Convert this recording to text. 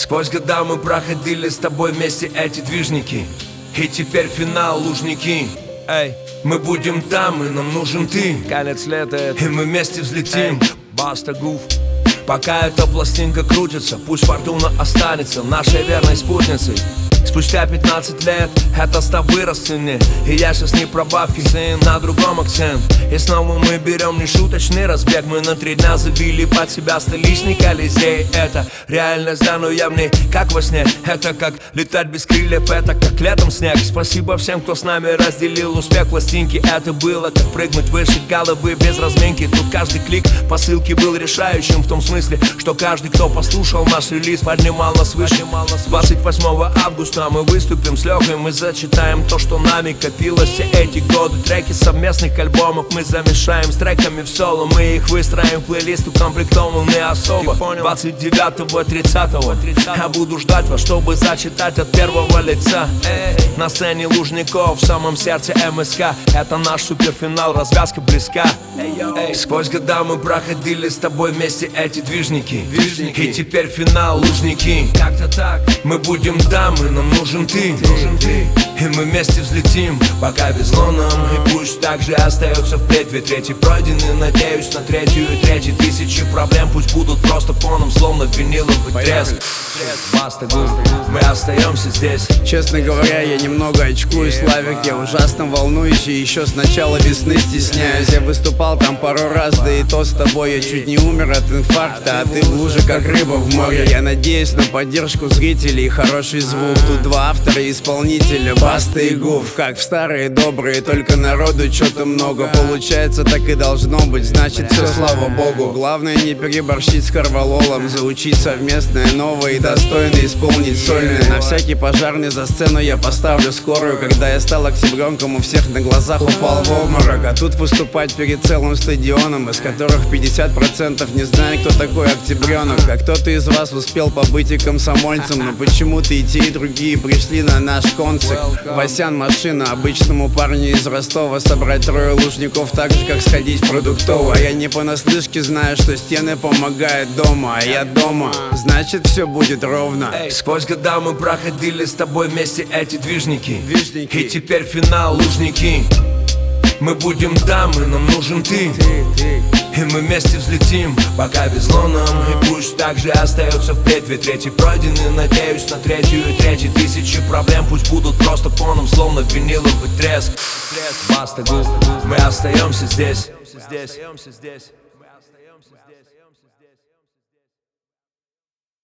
Сквозь года мы проходили с тобой вместе эти движники, и теперь финал, Лужники. Эй, мы будем там, и нам нужен ты. Конец лета, и мы вместе взлетим. Баста Гуф. Пока эта пластинка крутится, пусть фортуна останется нашей верной спутницей. Спустя 15 лет это став вырос в цене, и я сейчас не про бабки, сын, на другом акцент. И снова мы берем нешуточный разбег. Мы на 3 дня забили под себя столичный Колизей. Это реальность, да, но я в ней как во сне. Это как летать без крыльев, это как летом снег. Спасибо всем, кто с нами разделил успех пластинки. Это было как прыгнуть выше головы без разминки. Тут каждый клик посылки был решающим, в том смысле, что каждый, кто послушал наш релиз, поднимал нас выше. 28 августа мы выступим с Лёхой, мы зачитаем то, что нами копилось все эти годы. Треки совместных альбомов мы замешаем с треками в соло. Мы их выстроим в плейлист, укомплектованный особо. 29-30 я буду ждать вас, чтобы зачитать от первого лица. На сцене Лужников, в самом сердце МСК. Это наш суперфинал, развязка близка. Сквозь года мы проходили с тобой вместе эти движники, и теперь финал, Лужники. Как-то так, мы будем там, и нам нужен ты. И мы вместе взлетим, пока везло нам. И пусть так же остается впредь. 2 трети пройдены, надеюсь на 3-ю и 3-й. Тысячи проблем пусть будут просто фоном, словно виниловый треск. Баста Гуф. Мы остаемся здесь. Честно говоря, я немного очкую, Славик, я ужасно волнуюсь. И еще с начала весны стесняюсь. Я выступал там пару раз, да и то с тобой я чуть не умер от инфаркта. А ты в луже, как рыба в море. Я надеюсь на поддержку зрителей и хороший звук. Тут 2 автора и исполнителя, Баста и Гуф. Как в старые добрые, только народу что-то много. Получается, так и должно быть, значит все, слава богу. Главное не переборщить с Корвалолом, заучить совместное новое и достойно исполнить сольное. На всякий пожарный за сцену я поставлю скорую. Когда я стал октябренком, у всех на глазах упал в обморок. А тут выступать перед целым стадионом, из которых 50% не знают, кто такой октябренок. А кто-то из вас успел побыть и комсомольцем, но почему-то и те, и другие пришли на наш концерт. Васян машина, обычному парню из Ростова собрать 3 лужников так же, как сходить в продуктовую. А я не понаслышке знаю, что стены помогают дома, а я дома, значит все будет ровно. Сквозь года мы проходили с тобой вместе эти движники, и теперь финал, Лужники. Мы будем там, и нам нужен ты. И мы вместе взлетим, пока везло нам. И пусть так же остается впредь. 2 трети пройдены, надеюсь на 3-ю и 3-й. Тысячи проблем пусть будут просто фоном, словно виниловый треск. Баста Гуф. Мы остаемся здесь.